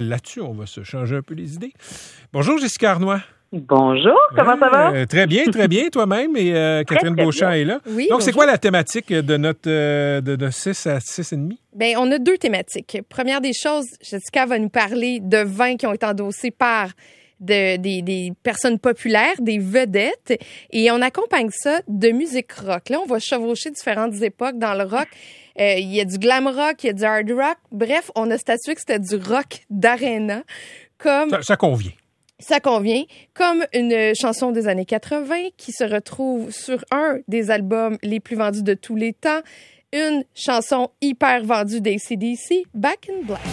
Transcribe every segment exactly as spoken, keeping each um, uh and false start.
Là-dessus, on va se changer un peu les idées. Bonjour, Jessica Arnois. Bonjour, comment ouais, ça va? Euh, très bien, très bien, toi-même. Et euh, Catherine très, très Beauchamp bien. Est là. Oui, Donc, bonjour. C'est quoi la thématique de notre euh, de, de six à six et demi? Bien, on a deux thématiques. Première des choses, Jessica va nous parler de vins qui ont été endossés par de, des, des personnes populaires, des vedettes. Et on accompagne ça de musique rock. Là, on va chevaucher différentes époques dans le rock. Euh, il y a du glam rock, il y a du hard rock. Bref, on a statué que c'était du rock d'aréna. Comme... Ça, ça convient. Ça convient, comme une chanson des années quatre-vingts qui se retrouve sur un des albums les plus vendus de tous les temps, une chanson hyper vendue d'A C D C, Back in Black.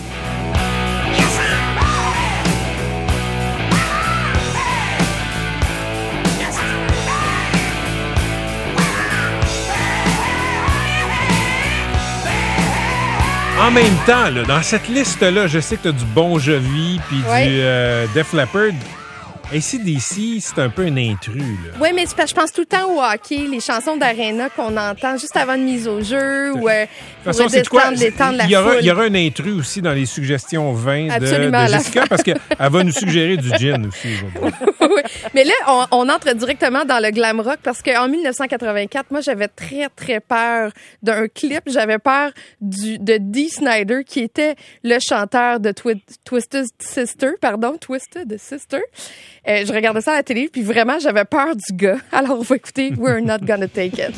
En même temps, là, dans cette liste-là, je sais que tu as du Bon Jovi puis ouais. du euh, Def Leppard. A C D C, c'est un peu un intrus, là. Oui, mais je pense tout le temps au hockey, les chansons d'aréna qu'on entend juste avant une mise au jeu ou euh, pour façon, détendre, détendre la il y aura, foule. Il y aura un intrus aussi dans les suggestions vins de, Absolument, de Jessica parce qu'elle va nous suggérer du gin aussi. Oui, mais là, on, on entre directement dans le glam rock parce qu'en dix-neuf cent quatre-vingt-quatre, moi, j'avais très, très peur d'un clip. J'avais peur du, de Dee Snider, qui était le chanteur de Twi- Twisted Sister, pardon, Twisted Sister. Euh, je regardais ça à la télé, puis vraiment, j'avais peur du gars. Alors, on va écouter We're Not Gonna Take It.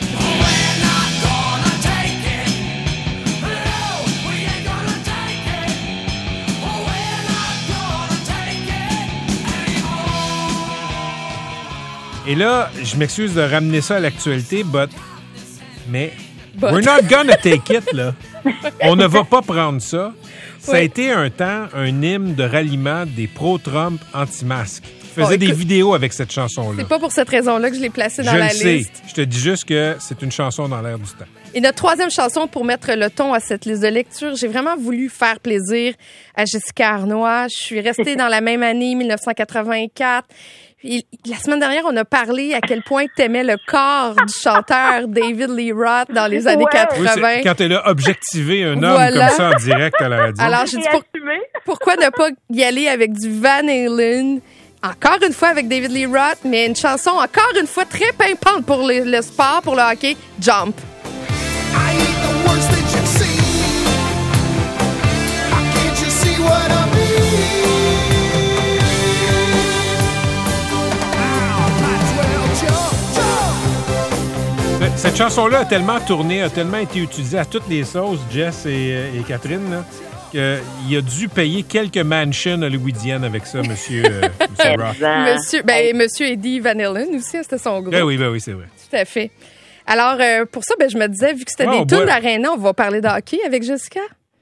Et là, je m'excuse de ramener ça à l'actualité, but, mais but. We're not gonna take it, là. On ne va pas prendre ça. Ça oui. a été un temps un hymne de ralliement des pro-Trump anti-masques. Je faisais bon, écoute, des vidéos avec cette chanson-là. C'est pas pour cette raison-là que je l'ai placée dans je la le sais. liste. Je te dis juste que c'est une chanson dans l'air du temps. Et notre troisième chanson pour mettre le ton à cette liste de lecture, j'ai vraiment voulu faire plaisir à Jessica Arnois. Je suis restée dans la même année, dix-neuf cent quatre-vingt-quatre. Puis, la semaine dernière, on a parlé à quel point tu aimais le corps du chanteur David Lee Roth dans les années ouais. quatre-vingts. Oui, quand elle a objectivé un homme voilà. comme ça en direct à la radio. Alors, j'ai dit, pour, pourquoi ne pas y aller avec du Van Halen? Encore une fois avec David Lee Roth, mais une chanson encore une fois très pimpante pour le, le sport, pour le hockey, Jump. Cette chanson-là a tellement tourné, a tellement été utilisée à toutes les sauces, Jess et, et Catherine, là, qu'il a dû payer quelques mansions hollywoodiennes avec ça, monsieur, euh, monsieur Roth. Monsieur, ben, monsieur Eddie Van Halen aussi, c'était son groupe. Ben oui, ben oui, c'est vrai. Tout à fait. Alors, euh, pour ça, ben, je me disais, vu que c'était oh, des tunes boit... d'aréna, on va parler de hockey avec Jessica.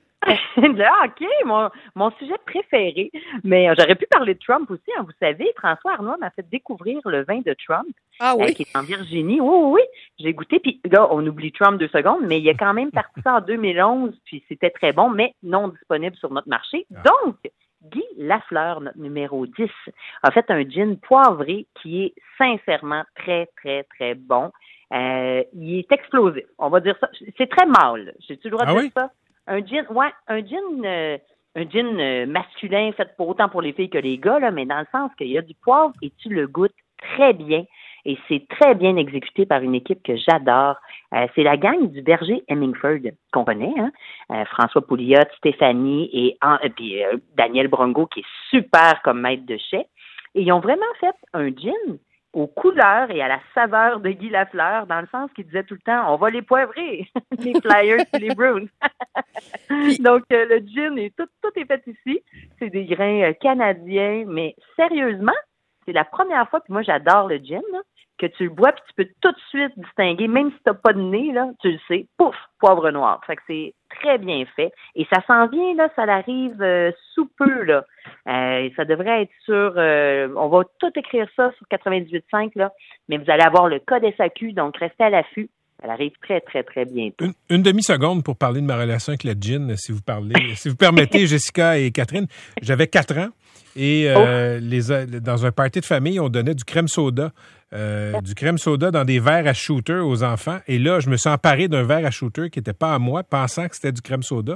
Le hockey, mon, mon sujet préféré. Mais euh, j'aurais pu parler de Trump aussi. Hein. Vous savez, François Arnois m'a fait découvrir le vin de Trump. Ah oui? Euh, qui est en Virginie. Oui, oui, oui. J'ai goûté. Puis là, on oublie Trump deux secondes, mais il a quand même parti ça en deux mille onze. Puis c'était très bon, mais non disponible sur notre marché. Ah. Donc, Guy Lafleur, notre numéro dix, a fait un gin poivré qui est sincèrement très, très, très bon. Euh, il est explosif. On va dire ça. C'est très mâle. J'ai-tu le droit de ah dire oui? ça? Un gin, ouais, un gin, euh, un gin euh, masculin fait pas autant pour les filles que les gars, là, mais dans le sens qu'il y a du poivre et tu le goûtes très bien. Et c'est très bien exécuté par une équipe que j'adore. Euh, c'est la gang du berger Hemingford qu'on connaît, hein? Euh, François Pouliot, Stéphanie et, et puis, euh, Daniel Brongo qui est super comme maître de chai. Et ils ont vraiment fait un gin aux couleurs et à la saveur de Guy Lafleur, dans le sens qu'il disait tout le temps, on va les poivrer, les Flyers et les Bruins. Donc, euh, le gin, est, tout, tout est fait ici. C'est des grains euh, canadiens, mais sérieusement, c'est la première fois, puis moi, j'adore le gin, là, que tu le bois, puis tu peux tout de suite distinguer, même si tu n'as pas de nez, là, tu le sais, pouf, poivre noir. Fait que c'est très bien fait. Et ça s'en vient, là, ça arrive euh, sous peu, là. Euh, ça devrait être sur, euh, on va tout écrire ça sur quatre-vingt-dix-huit cinq, là, mais vous allez avoir le code S A Q, donc restez à l'affût. Elle arrive très, très, très bientôt. Une, une demi-seconde pour parler de ma relation avec le gin, si vous parlez, si vous permettez, Jessica et Catherine. J'avais quatre ans et euh, oh. les, dans un party de famille, on donnait du crème soda. Euh, du crème soda dans des verres à shooter aux enfants. Et là, je me suis emparé d'un verre à shooter qui n'était pas à moi, pensant que c'était du crème soda.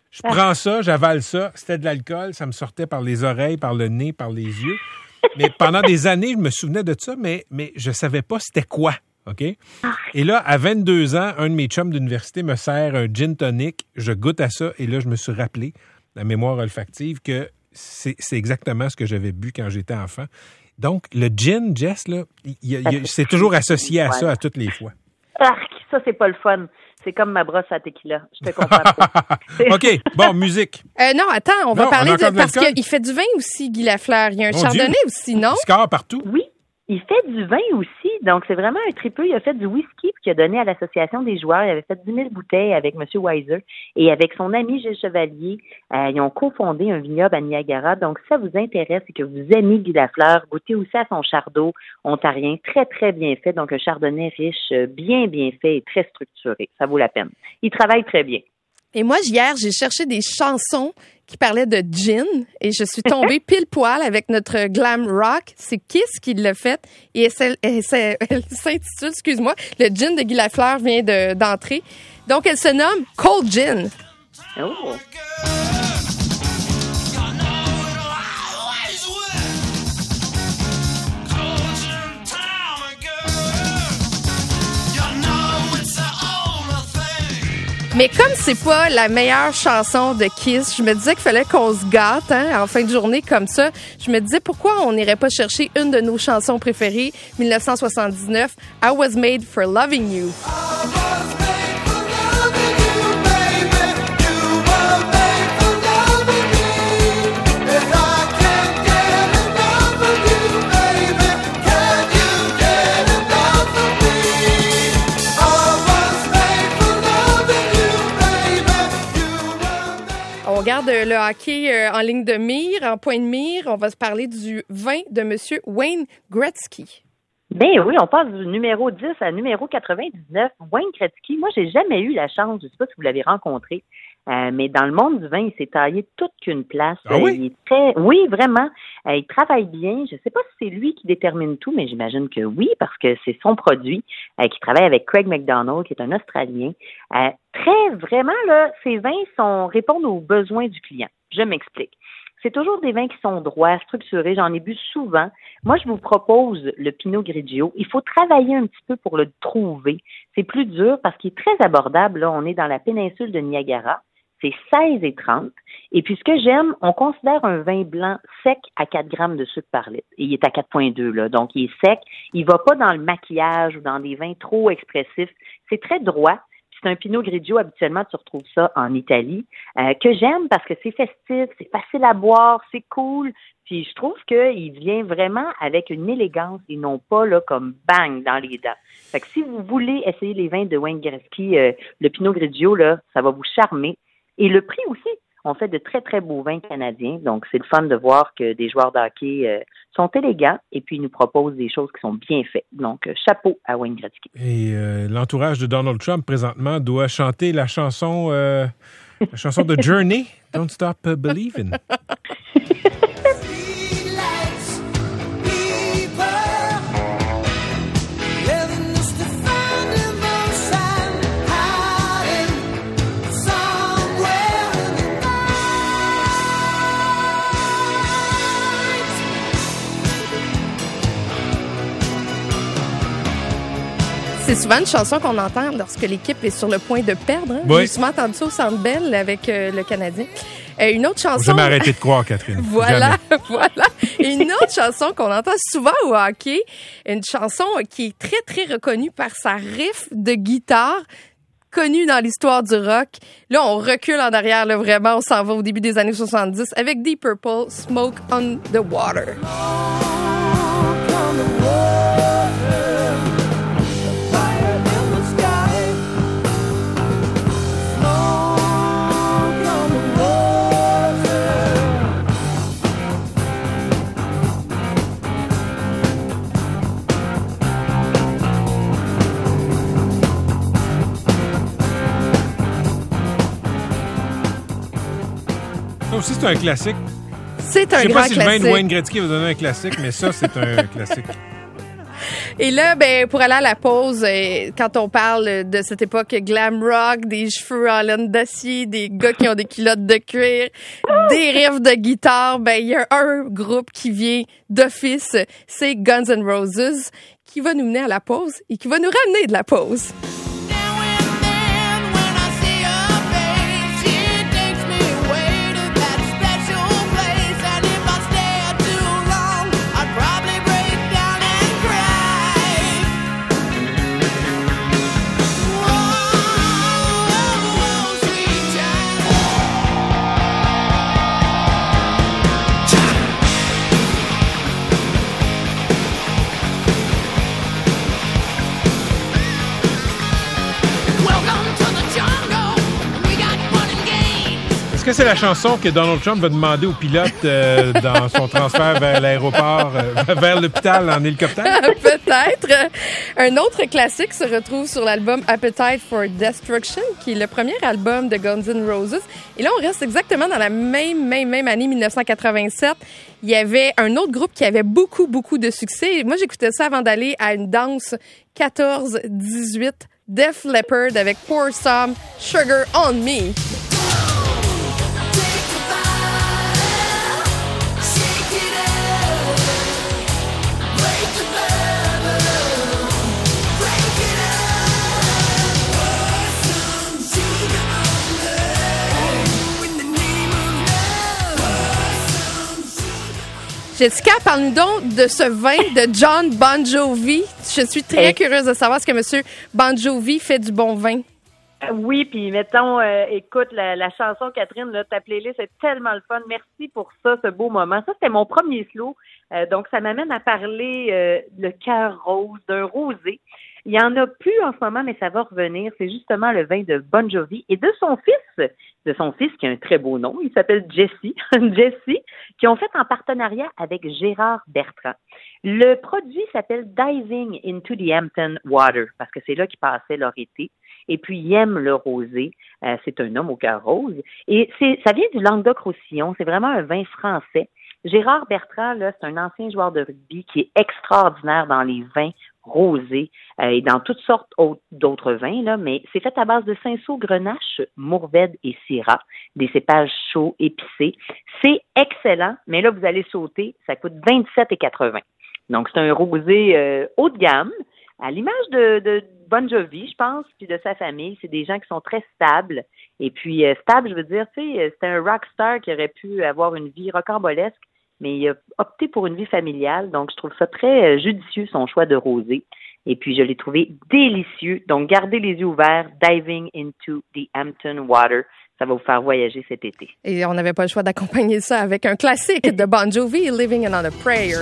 Je prends ça, j'avale ça. C'était de l'alcool. Ça me sortait par les oreilles, par le nez, par les yeux. Mais pendant des années, je me souvenais de ça, mais, mais je savais pas c'était quoi. OK? Et là, à vingt-deux ans, un de mes chums d'université me sert un gin tonic. Je goûte à ça et là, je me suis rappelé, la mémoire olfactive, que c'est, c'est exactement ce que j'avais bu quand j'étais enfant. Donc, le gin, Jess, là, y a, y a, c'est toujours associé à ça à toutes les fois. Arc, ça, c'est pas le fun. C'est comme ma brosse à tequila. Je te comprends pas. OK. Bon, musique. Euh, non, attends, on va non, parler on de... Parce qu'il fait du vin aussi, Guy Lafleur. Il y a un Mon chardonnay Dieu. aussi, non? Il score partout. Oui. Il fait du vin aussi, donc c'est vraiment un tripeux. Il a fait du whisky qu'il a donné à l'Association des joueurs. Il avait fait dix mille bouteilles avec M. Weiser. Et avec son ami Gilles Chevalier, euh, ils ont cofondé un vignoble à Niagara. Donc, si ça vous intéresse et que vous aimez Guy Lafleur, goûtez aussi à son chardot ontarien, très, très bien fait. Donc, un chardonnay riche, bien, bien fait et très structuré. Ça vaut la peine. Il travaille très bien. Et moi, hier, j'ai cherché des chansons qui parlaient de gin et je suis tombée pile poil avec notre glam rock. C'est Kiss qui l'a fait et elle, elle, elle, elle s'intitule, excuse-moi, le gin de Guy Lafleur vient de, d'entrer. Donc, elle se nomme Cold Gin. Oh! Mais comme c'est pas la meilleure chanson de Kiss, je me disais qu'il fallait qu'on se gâte hein, en fin de journée comme ça. Je me disais pourquoi on n'irait pas chercher une de nos chansons préférées, dix-neuf cent soixante-dix-neuf, I Was Made for Loving You. On regarde le hockey en ligne de mire, en point de mire. On va se parler du vin de M. Wayne Gretzky. Ben oui, on passe du numéro dix à numéro quatre-vingt-dix-neuf. Wayne Gretzky, moi, j'ai jamais eu la chance, je ne sais pas si vous l'avez rencontré, euh, mais dans le monde du vin, il s'est taillé toute qu'une place. Ah oui? Il est très, oui, vraiment. Euh, il travaille bien. Je ne sais pas si c'est lui qui détermine tout, mais j'imagine que oui, parce que c'est son produit, euh, qui travaille avec Craig McDonald, qui est un Australien. Euh, très, vraiment, là, ces vins sont, répondent aux besoins du client. Je m'explique. C'est toujours des vins qui sont droits, structurés. J'en ai bu souvent. Moi, je vous propose le Pinot Grigio. Il faut travailler un petit peu pour le trouver. C'est plus dur parce qu'il est très abordable. Là, on est dans la péninsule de Niagara. C'est seize et trente. Et puis, ce que j'aime, on considère un vin blanc sec à quatre grammes de sucre par litre. Et il est à quatre virgule deux, là. Donc, il est sec. Il va pas dans le maquillage ou dans des vins trop expressifs. C'est très droit. C'est un Pinot Grigio, habituellement, tu retrouves ça en Italie, euh, que j'aime parce que c'est festif, c'est facile à boire, c'est cool. Puis je trouve qu'il vient vraiment avec une élégance et non pas là comme bang dans les dents. Fait que si vous voulez essayer les vins de Wayne Gretzky, euh, le Pinot Grigio, là, ça va vous charmer. Et le prix aussi. On fait de très, très beaux vins canadiens. Donc, c'est le fun de voir que des joueurs de hockey euh, sont élégants et puis ils nous proposent des choses qui sont bien faites. Donc, euh, chapeau à Wayne Gretzky. Et euh, l'entourage de Donald Trump, présentement, doit chanter la chanson, euh, la chanson de Journey, Don't Stop Believin'. C'est souvent une chanson qu'on entend lorsque l'équipe est sur le point de perdre. Hein? Oui. J'ai souvent entendu ça au Centre Bell avec euh, le Canadien. Euh, une autre chanson... J'ai jamais arrêté de croire, Catherine. Voilà, voilà. Et une autre chanson qu'on entend souvent au hockey, une chanson qui est très, très reconnue par sa riff de guitare, connue dans l'histoire du rock. Là, on recule en arrière, là, vraiment. On s'en va au début des années soixante-dix avec Deep Purple, Smoke on the Water. Ça aussi, c'est un classique. C'est un grand classique. Je sais pas si classique. le vin de Wayne Gretzky va donner un classique, mais ça, c'est un classique. Et là, ben, pour aller à la pause, euh, quand on parle de cette époque glam rock, des cheveux en laine d'acier, des gars qui ont des culottes de cuir, des riffs de guitare, ben, il y a un groupe qui vient d'office, c'est Guns N' Roses, qui va nous mener à la pause et qui va nous ramener de la pause. Est-ce que c'est la chanson que Donald Trump va demander au pilote euh, dans son transfert vers l'aéroport, euh, vers l'hôpital en hélicoptère? Peut-être. Un autre classique se retrouve sur l'album Appetite for Destruction, qui est le premier album de Guns N' Roses. Et là, on reste exactement dans la même, même, même année, dix-neuf cent quatre-vingt-sept. Il y avait un autre groupe qui avait beaucoup, beaucoup de succès. Moi, j'écoutais ça avant d'aller à une danse quatorze dix-huit, Def Leppard avec Pour Some Sugar on Me. Jessica, parle-nous donc de ce vin de John Bon Jovi. Je suis très hey. curieuse de savoir ce que M. Bon Jovi fait du bon vin. Oui, puis mettons, euh, écoute, la, la chanson, Catherine, là, ta playlist est tellement le fun. Merci pour ça, ce beau moment. Ça, c'était mon premier slow. Euh, donc, ça m'amène à parler euh, le cœur rose, d'un rosé. Il y en a plus en ce moment, mais ça va revenir. C'est justement le vin de Bon Jovi et de son fils, de son fils qui a un très beau nom. Il s'appelle Jesse, Jesse, qui ont fait en partenariat avec Gérard Bertrand. Le produit s'appelle Diving into the Hampton Water parce que c'est là qu'ils passaient leur été. Et puis, il aime le rosé. Euh, c'est un homme au cœur rose. Et c'est, ça vient du Languedoc-Roussillon. C'est vraiment un vin français. Gérard Bertrand, là, c'est un ancien joueur de rugby qui est extraordinaire dans les vins rosés euh, et dans toutes sortes d'autres vins, là, mais c'est fait à base de cinsault, grenache, mourvèdre et syrah, des cépages chauds épicés. C'est excellent, mais là, vous allez sauter, ça coûte vingt-sept quatre-vingts. Donc, c'est un rosé euh, haut de gamme, à l'image de, de Bon Jovi, je pense, puis de sa famille. C'est des gens qui sont très stables. Et puis, euh, stable, je veux dire, tu sais, c'est un rockstar qui aurait pu avoir une vie rocambolesque, mais il a opté pour une vie familiale. Donc, je trouve ça très euh, judicieux, son choix de rosé. Et puis, je l'ai trouvé délicieux. Donc, gardez les yeux ouverts. Diving into the Hampton Water. Ça va vous faire voyager cet été. Et on n'avait pas le choix d'accompagner ça avec un classique de Bon Jovi, Living on a Prayer.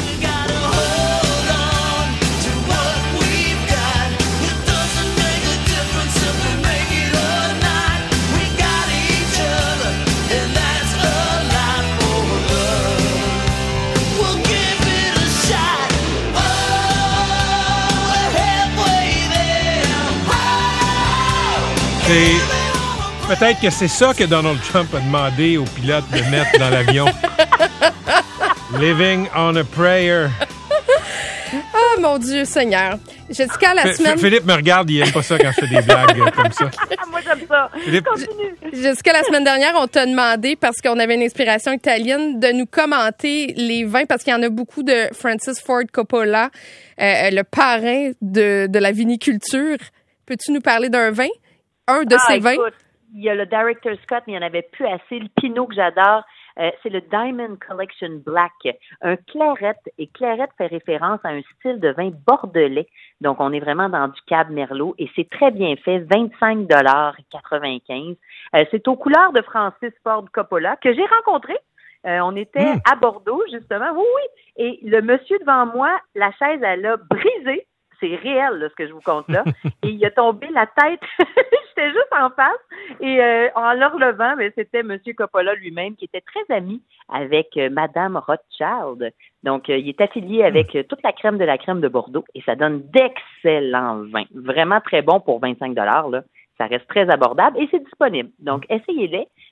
C'est... Peut-être que c'est ça que Donald Trump a demandé au pilote de mettre dans l'avion. Living on a prayer. Oh mon Dieu Seigneur. Jessica, la F- semaine... Philippe me regarde, il aime pas ça quand je fais des blagues comme ça. Moi, j'aime ça. Philippe... Continue. Jessica, la semaine dernière, on t'a demandé, parce qu'on avait une inspiration italienne, de nous commenter les vins, parce qu'il y en a beaucoup de Francis Ford Coppola, euh, le parrain de, de la viniculture. Peux-tu nous parler d'un vin? Un de ah, ces vins? Écoute, il y a le Director Scott, mais il n'y en avait plus assez. Le Pinot que j'adore, euh, c'est le Diamond Collection Black. Un Clairette, et Clairette fait référence à un style de vin bordelais. Donc, on est vraiment dans du Cab Merlot et c'est très bien fait, vingt-cinq dollars quatre-vingt-quinze. Euh, c'est aux couleurs de Francis Ford Coppola que j'ai rencontré. Euh, on était mmh. à Bordeaux, justement. Oui, oui. Et le monsieur devant moi, la chaise, elle a brisé. C'est réel, là, ce que je vous conte là. Et il a tombé la tête. J'étais juste en face. Et euh, en le relevant, mais c'était M. Coppola lui-même qui était très ami avec euh, Madame Rothschild. Donc, euh, il est affilié avec euh, toute la crème de la crème de Bordeaux. Et ça donne d'excellents vins. Vraiment très bon pour vingt-cinq dollars là. Ça reste très abordable et c'est disponible. Donc, essayez-les.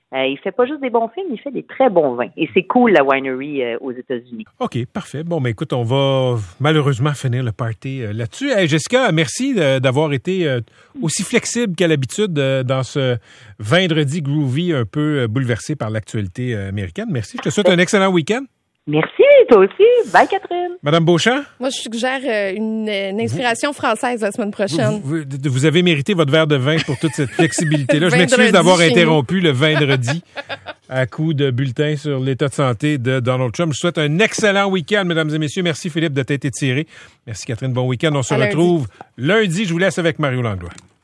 Euh, il fait pas juste des bons films, il fait des très bons vins. Et c'est cool, la winery euh, aux États-Unis. OK, parfait. Bon, ben écoute, on va malheureusement finir le party euh, là-dessus. Hey, Jessica, merci de, d'avoir été euh, aussi flexible qu'à l'habitude euh, dans ce vendredi groovy un peu euh, bouleversé par l'actualité euh, américaine. Merci. Je te souhaite un excellent week-end. Merci, toi aussi. Bye, Catherine. Madame Beauchamp? Moi, je suggère euh, une, une inspiration vous, française la semaine prochaine. Vous, vous, vous avez mérité votre verre de vin pour toute cette flexibilité-là. Je m'excuse Vendredi d'avoir chez interrompu le vendredi à coup de bulletin sur l'état de santé de Donald Trump. Je souhaite un excellent week-end, mesdames et messieurs. Merci, Philippe, de t'être étiré. Merci, Catherine. Bon week-end. On se à retrouve lundi. lundi. Je vous laisse avec Mario Langlois.